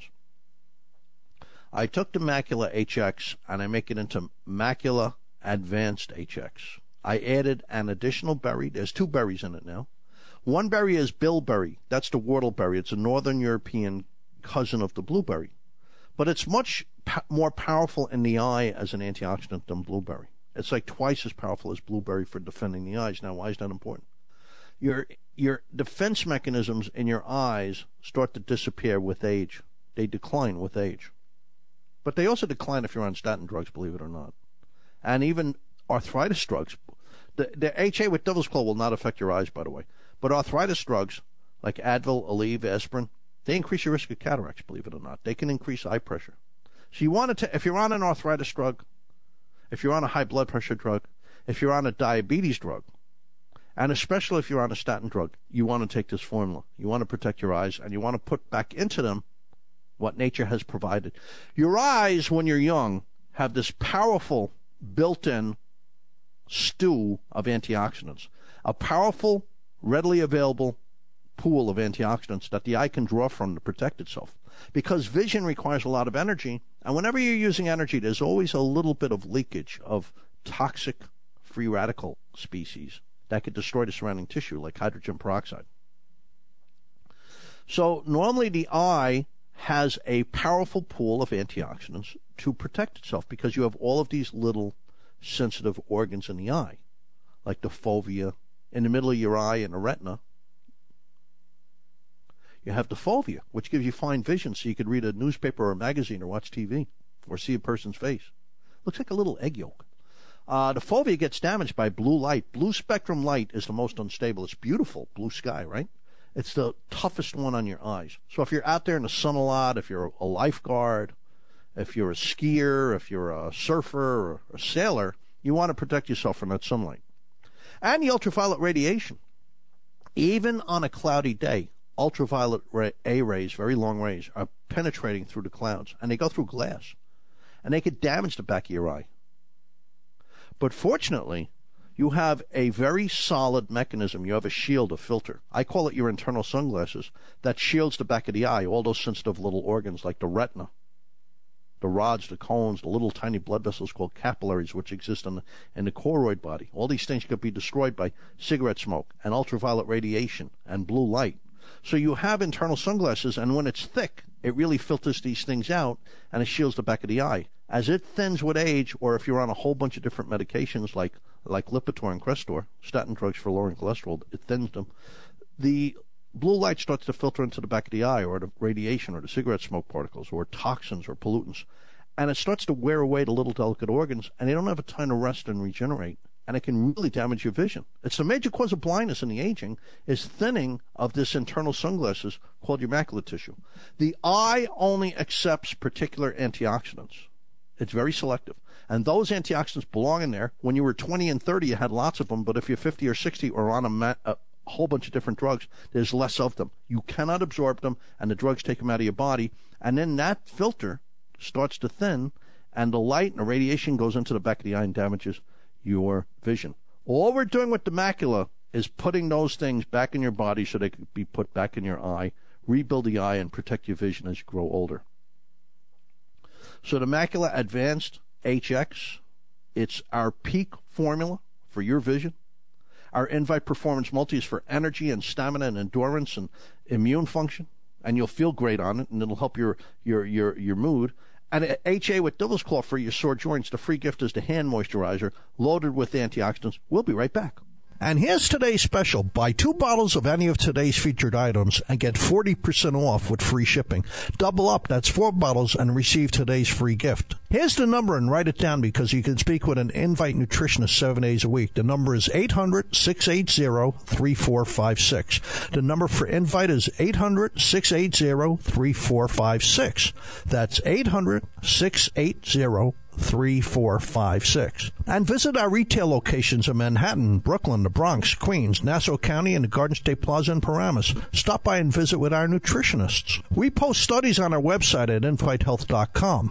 I took the Macula H X and I make it into Macula Advanced H X. I added an additional berry. There's two berries in it now. One berry is bilberry. That's the whortleberry. It's a northern European cousin of the blueberry. But it's much po- more powerful in the eye as an antioxidant than blueberry. It's like twice as powerful as blueberry for defending the eyes. Now, why is that important? Your your defense mechanisms in your eyes start to disappear with age. They decline with age. But they also decline if you're on statin drugs, believe it or not. And even arthritis drugs. The, the H A with Devil's Claw will not affect your eyes, by the way. But arthritis drugs like Advil, Aleve, aspirin, they increase your risk of cataracts, believe it or not. They can increase eye pressure. So you want to, if you're on an arthritis drug, if you're on a high blood pressure drug, if you're on a diabetes drug, and especially if you're on a statin drug, you want to take this formula. You want to protect your eyes, and you want to put back into them what nature has provided. Your eyes, when you're young, have this powerful built-in stew of antioxidants, a powerful, readily available pool of antioxidants that the eye can draw from to protect itself. Because vision requires a lot of energy, and whenever you're using energy, there's always a little bit of leakage of toxic free radical species that could destroy the surrounding tissue, like hydrogen peroxide. So normally the eye has a powerful pool of antioxidants to protect itself because you have all of these little sensitive organs in the eye, like the fovea, in the middle of your eye and the retina. You have the fovea, which gives you fine vision so you could read a newspaper or a magazine or watch T V or see a person's face. Looks like a little egg yolk. Uh, the fovea gets damaged by blue light. Blue spectrum light is the most unstable. It's beautiful, blue sky, right? It's the toughest one on your eyes. So if you're out there in the sun a lot, if you're a lifeguard, if you're a skier, if you're a surfer or a sailor, you want to protect yourself from that sunlight. And the ultraviolet radiation. Even on a cloudy day, ultraviolet ray, A rays, very long rays, are penetrating through the clouds, and they go through glass, and they could damage the back of your eye. But fortunately, you have a very solid mechanism. You have a shield, a filter. I call it your internal sunglasses that shields the back of the eye, all those sensitive little organs like the retina, the rods, the cones, the little tiny blood vessels called capillaries, which exist in the, in the choroid body. All these things could be destroyed by cigarette smoke and ultraviolet radiation and blue light. So you have internal sunglasses, and when it's thick, it really filters these things out, and it shields the back of the eye. As it thins with age, or if you're on a whole bunch of different medications like like Lipitor and Crestor, statin drugs for lowering cholesterol, it thins them. The blue light starts to filter into the back of the eye, or the radiation, or the cigarette smoke particles, or toxins, or pollutants, and it starts to wear away the little delicate organs, and they don't have a time to rest and regenerate, and it can really damage your vision. It's the major cause of blindness in the aging is thinning of this internal sunglasses called your macular tissue. The eye only accepts particular antioxidants. It's very selective. And those antioxidants belong in there. When you were twenty and thirty, you had lots of them, but if you're fifty or sixty or on a, ma- a whole bunch of different drugs, there's less of them. You cannot absorb them, and the drugs take them out of your body, and then that filter starts to thin, and the light and the radiation goes into the back of the eye and damages your vision. All we're doing with the macula is putting those things back in your body so they could be put back in your eye, rebuild the eye, and protect your vision as you grow older. So the Macula Advanced H X, it's our peak formula for your vision. Our Invite Performance Multi is for energy and stamina and endurance and immune function, and you'll feel great on it, and it'll help your your your, your mood. And H A with Devil's Claw for your sore joints. The free gift is the hand moisturizer loaded with antioxidants. We'll be right back. And here's today's special. Buy two bottles of any of today's featured items and get forty percent off with free shipping. Double up, that's four bottles, and receive today's free gift. Here's the number, and write it down because you can speak with an Invite nutritionist seven days a week. The number is eight hundred, six eight zero, three four five six. The number for Invite is eight hundred, six eight zero, three four five six. That's eight hundred, six eight zero, three four five six. And visit our retail locations in Manhattan, Brooklyn, the Bronx, Queens, Nassau County, and the Garden State Plaza in Paramus. Stop by and visit with our nutritionists. We post studies on our website at invite health dot com.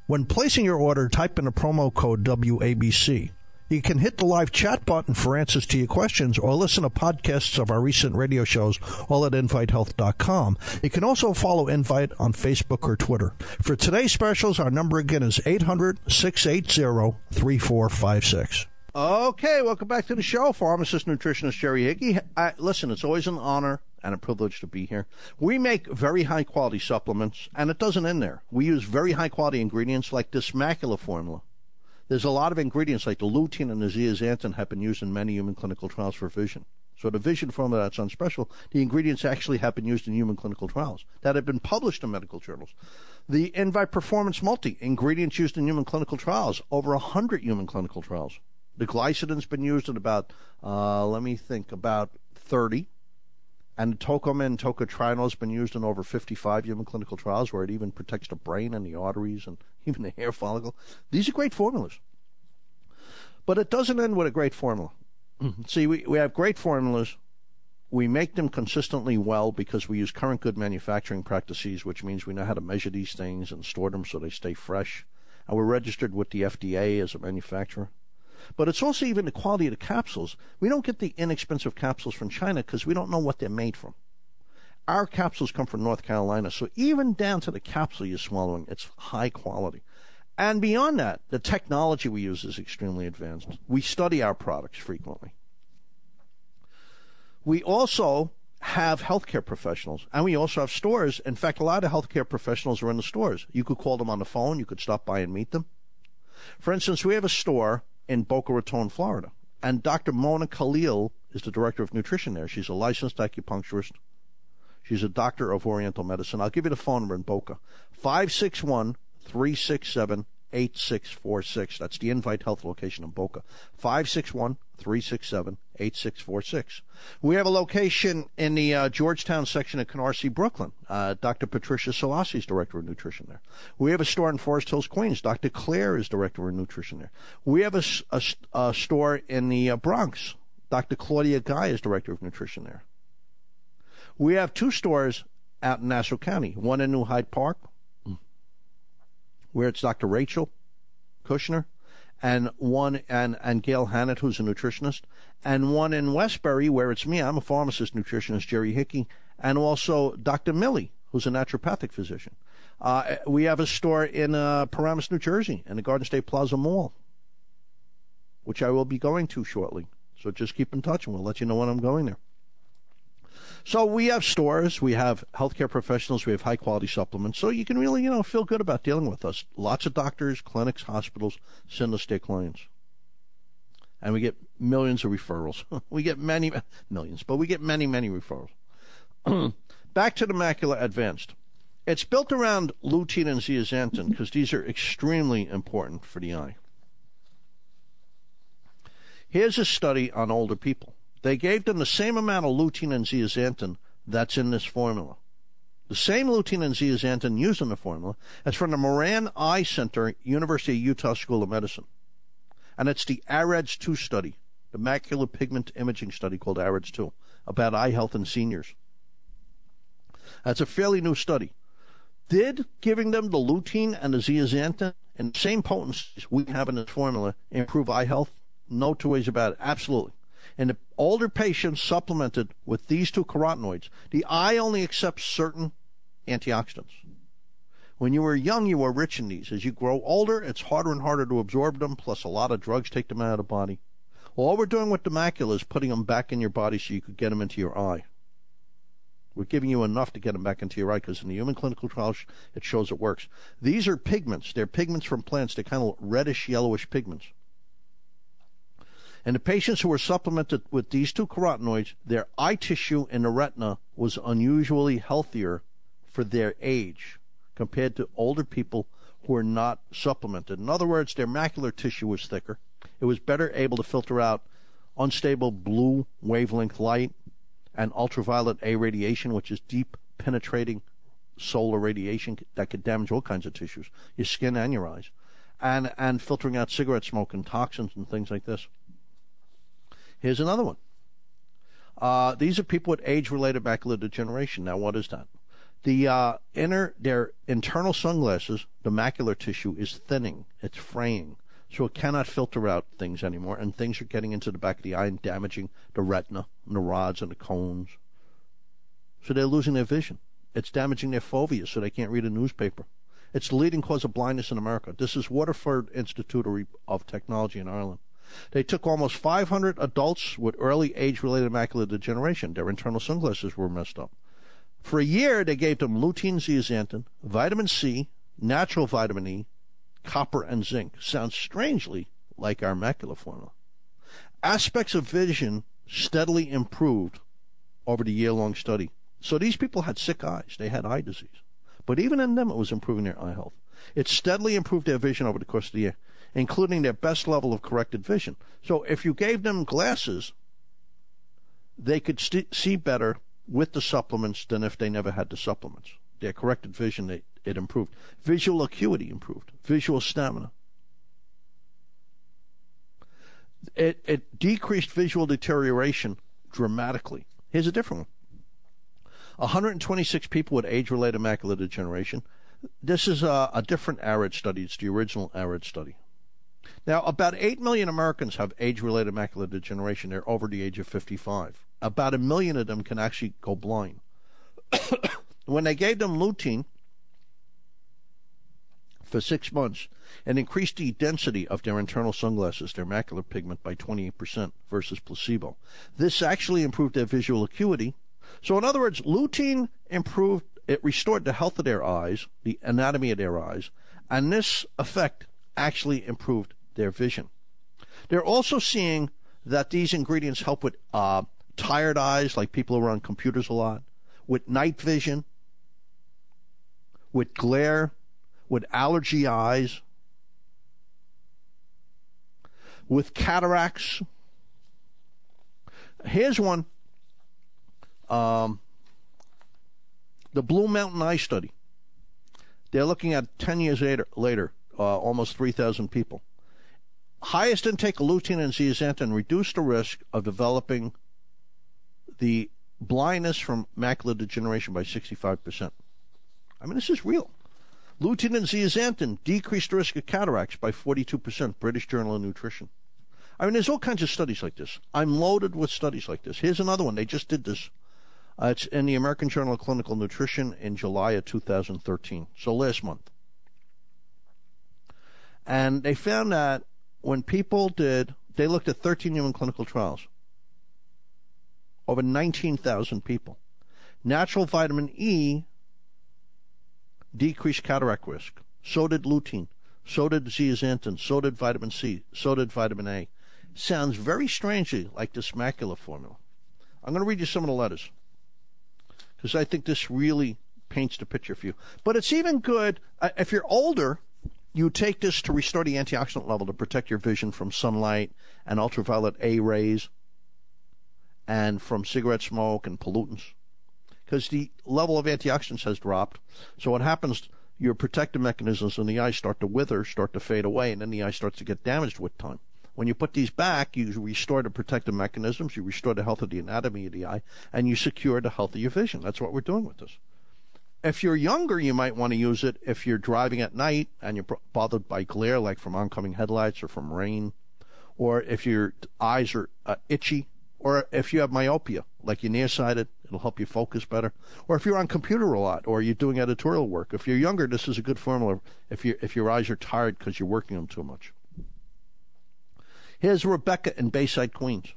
When placing your order, type in the promo code W A B C. You can hit the live chat button for answers to your questions or listen to podcasts of our recent radio shows, all at invite health dot com. You can also follow Invite on Facebook or Twitter. For today's specials, our number again is eight hundred, six eight zero, three four five six. Okay, welcome back to the show. Pharmacist, nutritionist Jerry Hickey. I, listen, it's always an honor and a privilege to be here. We make very high-quality supplements, and it doesn't end there. We use very high-quality ingredients like this macula formula. There's a lot of ingredients like the lutein and the zeaxanthin have been used in many human clinical trials for vision. So the vision formula that's on special, the ingredients actually have been used in human clinical trials that have been published in medical journals. The Invite Performance Multi, ingredients used in human clinical trials, over one hundred human clinical trials. The glycidin's been used in about, uh, let me think, about thirty. And the Tocomen tocotrienol has been used in over fifty-five human clinical trials where it even protects the brain and the arteries and even the hair follicle. These are great formulas. But it doesn't end with a great formula. See, we, we have great formulas. We make them consistently well because we use current good manufacturing practices, which means we know how to measure these things and store them so they stay fresh. And we're registered with the F D A as a manufacturer. But it's also even the quality of the capsules. We don't get the inexpensive capsules from China because we don't know what they're made from. Our capsules come from North Carolina, so even down to the capsule you're swallowing, it's high quality. And beyond that, the technology we use is extremely advanced. We study our products frequently. We also have healthcare professionals, and we also have stores. In fact, a lot of healthcare professionals are in the stores. You could call them on the phone. You could stop by and meet them. For instance, we have a store in Boca Raton, Florida. And Doctor Mona Khalil is the director of nutrition there. She's a licensed acupuncturist. She's a doctor of Oriental medicine. I'll give you the phone number in Boca. five six one, three six seven, eight six four six. That's the Invite Health location in Boca. five six one, three six seven, eight six four six. We have a location in the uh, Georgetown section of Canarsie, Brooklyn. Uh, Doctor Patricia Salasi is director of nutrition there. We have a store in Forest Hills, Queens. Doctor Claire is director of nutrition there. We have a, a, a store in the uh, Bronx. Doctor Claudia Guy is director of nutrition there. We have two stores out in Nassau County, one in New Hyde Park, where it's Doctor Rachel Kushner, and one and, and Gail Hannett, who's a nutritionist, and one in Westbury, where it's me, I'm a pharmacist, nutritionist, Jerry Hickey, and also Doctor Millie, who's a naturopathic physician. Uh, we have a store in uh, Paramus, New Jersey, in the Garden State Plaza Mall, which I will be going to shortly. So just keep in touch, and we'll let you know when I'm going there. So we have stores, we have healthcare professionals, we have high-quality supplements, so you can really, you know, feel good about dealing with us. Lots of doctors, clinics, hospitals send us their clients. And we get millions of referrals. We get many, millions, but we get many, many referrals. Back to the Macula Advanced. It's built around lutein and zeaxanthin because these are extremely important for the eye. Here's a study on older people. They gave them the same amount of lutein and zeaxanthin that's in this formula. The same lutein and zeaxanthin used in the formula as from the Moran Eye Center, University of Utah School of Medicine. And it's the AREDS two study, the macular pigment imaging study called AREDS two, about eye health in seniors. That's a fairly new study. Did giving them the lutein and the zeaxanthin in the same potencies we have in this formula improve eye health? No two ways about it. Absolutely. In the older patients supplemented with these two carotenoids, the eye only accepts certain antioxidants. When you were young, you were rich in these. As you grow older, it's harder and harder to absorb them, plus a lot of drugs take them out of the body. Well, all we're doing with the macula is putting them back in your body so you could get them into your eye. We're giving you enough to get them back into your eye because in the human clinical trials, it shows it works. These are pigments. They're pigments from plants. They're kind of reddish, yellowish pigments. And the patients who were supplemented with these two carotenoids, their eye tissue in the retina was unusually healthier for their age compared to older people who were not supplemented. In other words, their macular tissue was thicker. It was better able to filter out unstable blue wavelength light and ultraviolet A radiation, which is deep penetrating solar radiation that could damage all kinds of tissues, your skin and your eyes, and, and filtering out cigarette smoke and toxins and things like this. Here's another one. Uh, these are people with age-related macular degeneration. Now, what is that? The uh, inner, their internal sunglasses, the macular tissue is thinning. It's fraying. So it cannot filter out things anymore, and things are getting into the back of the eye and damaging the retina and the rods and the cones. So they're losing their vision. It's damaging their fovea, so they can't read a newspaper. It's the leading cause of blindness in America. This is Waterford Institute of Technology in Ireland. They took almost five hundred adults with early age-related macular degeneration. Their internal sunglasses were messed up. For a year, they gave them lutein, zeaxanthin, vitamin C, natural vitamin E, copper, and zinc. Sounds strangely like our macular formula. Aspects of vision steadily improved over the year-long study. So these people had sick eyes. They had eye disease. But even in them, it was improving their eye health. It steadily improved their vision over the course of the year, including their best level of corrected vision. So if you gave them glasses, they could st- see better with the supplements than if they never had the supplements. Their corrected vision, they, it improved. Visual acuity improved. Visual stamina. It, it decreased visual deterioration dramatically. Here's a different one. one hundred twenty-six people with age-related macular degeneration. This is a, a different ARED study. It's the original ARED study. Now, about eight million Americans have age-related macular degeneration. They're over the age of fifty-five. About a million of them can actually go blind. When they gave them lutein for six months and increased the density of their internal sunglasses, their macular pigment, by twenty-eight percent versus placebo, this actually improved their visual acuity. So in other words, lutein improved, it restored the health of their eyes, the anatomy of their eyes, and this effect actually improved their vision. They're also seeing that these ingredients help with uh, tired eyes, like people who are on computers a lot, with night vision, with glare, with allergy eyes, with cataracts. Here's one. Um, the Blue Mountain Eye Study. They're looking at ten years later, later uh, almost three thousand people. Highest intake of lutein and zeaxanthin reduced the risk of developing the blindness from macular degeneration by sixty-five percent. I mean, this is real. Lutein and zeaxanthin decreased the risk of cataracts by forty-two percent, British Journal of Nutrition. I mean, there's all kinds of studies like this. I'm loaded with studies like this. Here's another one. They just did this. Uh, it's in the American Journal of Clinical Nutrition in July of two thousand thirteen, so last month. And they found that when people did, they looked at thirteen human clinical trials, over nineteen thousand people. Natural vitamin E decreased cataract risk. So did lutein. So did zeaxanthin. So did vitamin C. So did vitamin A. Sounds very strangely like this macular formula. I'm going to read you some of the letters, because I think this really paints the picture for you. But it's even good, uh, if you're older, you take this to restore the antioxidant level to protect your vision from sunlight and ultraviolet A rays and from cigarette smoke and pollutants, because the level of antioxidants has dropped. So what happens, your protective mechanisms in the eye start to wither, start to fade away, and then the eye starts to get damaged with time. When you put these back, you restore the protective mechanisms, you restore the health of the anatomy of the eye, and you secure the health of your vision. That's what we're doing with this. If you're younger, you might want to use it if you're driving at night and you're bothered by glare, like from oncoming headlights or from rain, or if your eyes are uh, itchy, or if you have myopia, like you're nearsighted, it'll help you focus better, or if you're on computer a lot, or you're doing editorial work. If you're younger, this is a good formula if, you, if your eyes are tired because you're working them too much. Here's Rebecca in Bayside, Queens.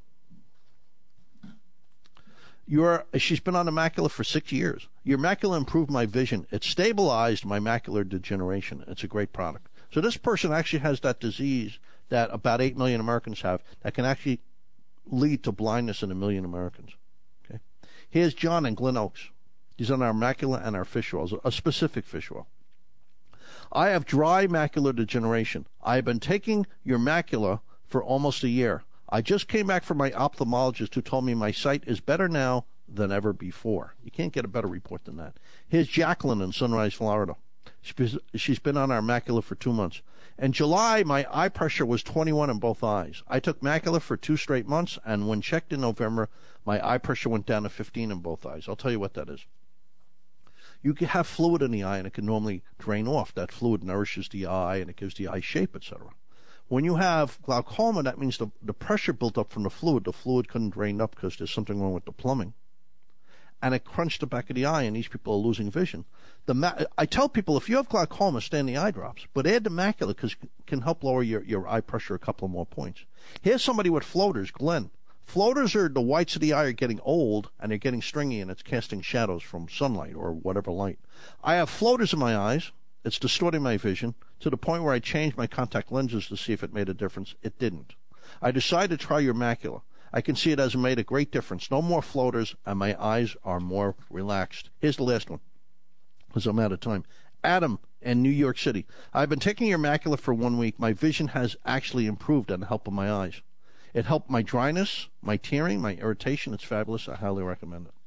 Your, she's been on the macula for six years. Your macula improved my vision. It stabilized my macular degeneration. It's a great product. So this person actually has that disease that about eight million Americans have that can actually lead to blindness in a million Americans. Okay. Here's John in Glen Oaks. He's on our macula and our fish oils, a specific fish oil. I have dry macular degeneration. I have been taking your macula for almost a year. I just came back from my ophthalmologist who told me my sight is better now than ever before. You can't get a better report than that. Here's Jacqueline in Sunrise, Florida. She's been on our macula for two months. In July, my eye pressure was twenty-one in both eyes. I took macula for two straight months, and when checked in November, my eye pressure went down to fifteen in both eyes. I'll tell you what that is. You can have fluid in the eye, and it can normally drain off. That fluid nourishes the eye, and it gives the eye shape, et cetera. When you have glaucoma, that means the, the pressure built up from the fluid. The fluid couldn't drain up because there's something wrong with the plumbing. And it crunched the back of the eye, and these people are losing vision. The ma- I tell people, if you have glaucoma, stay in the eye drops. But add the macula because it can help lower your, your eye pressure a couple of more points. Here's somebody with floaters, Glenn. Floaters are the whites of the eye are getting old, and they're getting stringy, and it's casting shadows from sunlight or whatever light. I have floaters in my eyes. It's distorting my vision to the point where I changed my contact lenses to see if it made a difference. It didn't. I decided to try your macula. I can see it has made a great difference. No more floaters, and my eyes are more relaxed. Here's the last one, because I'm out of time. Adam in New York City. I've been taking your macula for one week. My vision has actually improved on the help of my eyes. It helped my dryness, my tearing, my irritation. It's fabulous. I highly recommend it.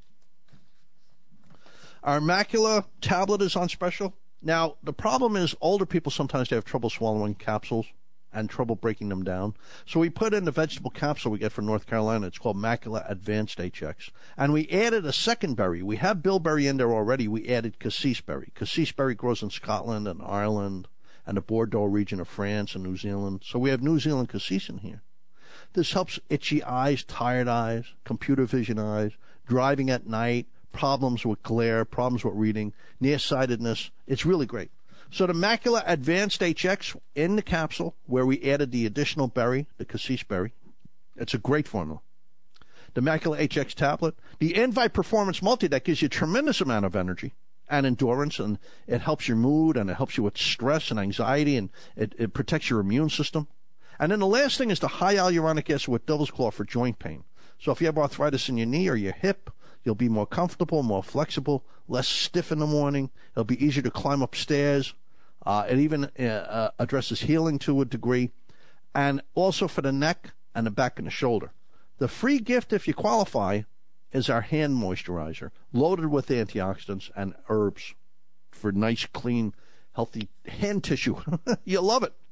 Our macula tablet is on special. Now, the problem is older people sometimes they have trouble swallowing capsules and trouble breaking them down. So we put in the vegetable capsule we get from North Carolina. It's called Macula Advanced H X. And we added a second berry. We have bilberry in there already. We added cassis berry. Cassis berry grows in Scotland and Ireland and the Bordeaux region of France and New Zealand. So we have New Zealand cassis in here. This helps itchy eyes, tired eyes, computer vision eyes, driving at night, problems with glare, problems with reading, nearsightedness. It's really great. So the Macula Advanced H X in the capsule, where we added the additional berry, the cassis berry. It's a great formula. The Macula H X tablet. The Invite Performance Multi, that gives you a tremendous amount of energy and endurance, and it helps your mood, and it helps you with stress and anxiety, and it, it protects your immune system. And then the last thing is the high hyaluronic acid with Devil's Claw for joint pain. So if you have arthritis in your knee or your hip, you'll be more comfortable, more flexible, less stiff in the morning. It'll be easier to climb upstairs. Uh, it even uh, uh, addresses healing to a degree. And also for the neck and the back and the shoulder. The free gift, if you qualify, is our hand moisturizer, loaded with antioxidants and herbs for nice, clean, healthy hand tissue. You'll love it.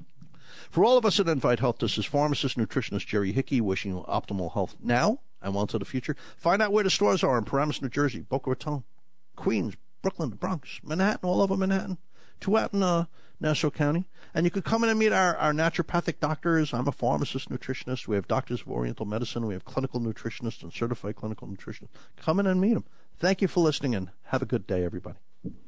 For all of us at Invite Health, this is pharmacist, nutritionist Jerry Hickey wishing you optimal health now and well into the future. Find out where the stores are in Paramus, New Jersey, Boca Raton, Queens, Brooklyn, the Bronx, Manhattan, all over Manhattan, two out in uh, Nassau County. And you could come in and meet our, our naturopathic doctors. I'm a pharmacist, nutritionist. We have doctors of Oriental medicine. We have clinical nutritionists and certified clinical nutritionists. Come in and meet them. Thank you for listening, and have a good day, everybody.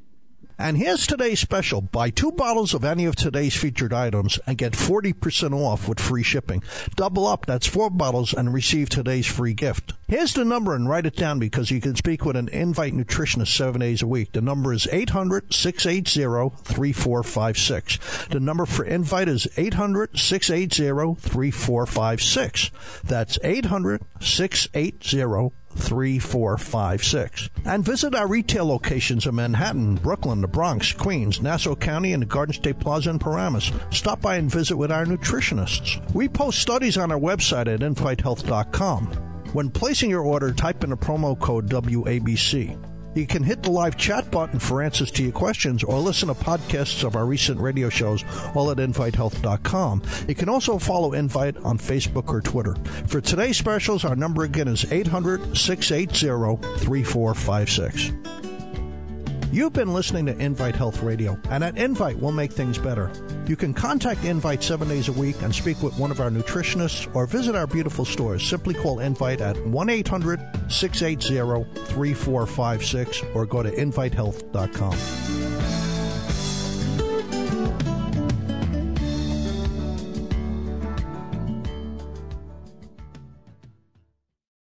And here's today's special. Buy two bottles of any of today's featured items and get forty percent off with free shipping. Double up, that's four bottles, and receive today's free gift. Here's the number, and write it down because you can speak with an Invite nutritionist seven days a week. The number is eight hundred, six eight zero, three four five six. The number for Invite is eight hundred, six eight zero, three four five six. That's eight hundred, six eight zero, three four five six. And visit our retail locations in Manhattan, Brooklyn, the Bronx, Queens, Nassau County, and the Garden State Plaza in Paramus. Stop by and visit with our nutritionists. We post studies on our website at invite health dot com. When placing your order, type in the promo code W A B C. You can hit the live chat button for answers to your questions or listen to podcasts of our recent radio shows, all at invite health dot com. You can also follow Invite on Facebook or Twitter. For today's specials, our number again is eight hundred, six eight zero, three four five six. You've been listening to Invite Health Radio, and at Invite, we'll make things better. You can contact Invite seven days a week and speak with one of our nutritionists or visit our beautiful stores. Simply call Invite at one eight hundred, six eight zero, three four five six or go to invite health dot com.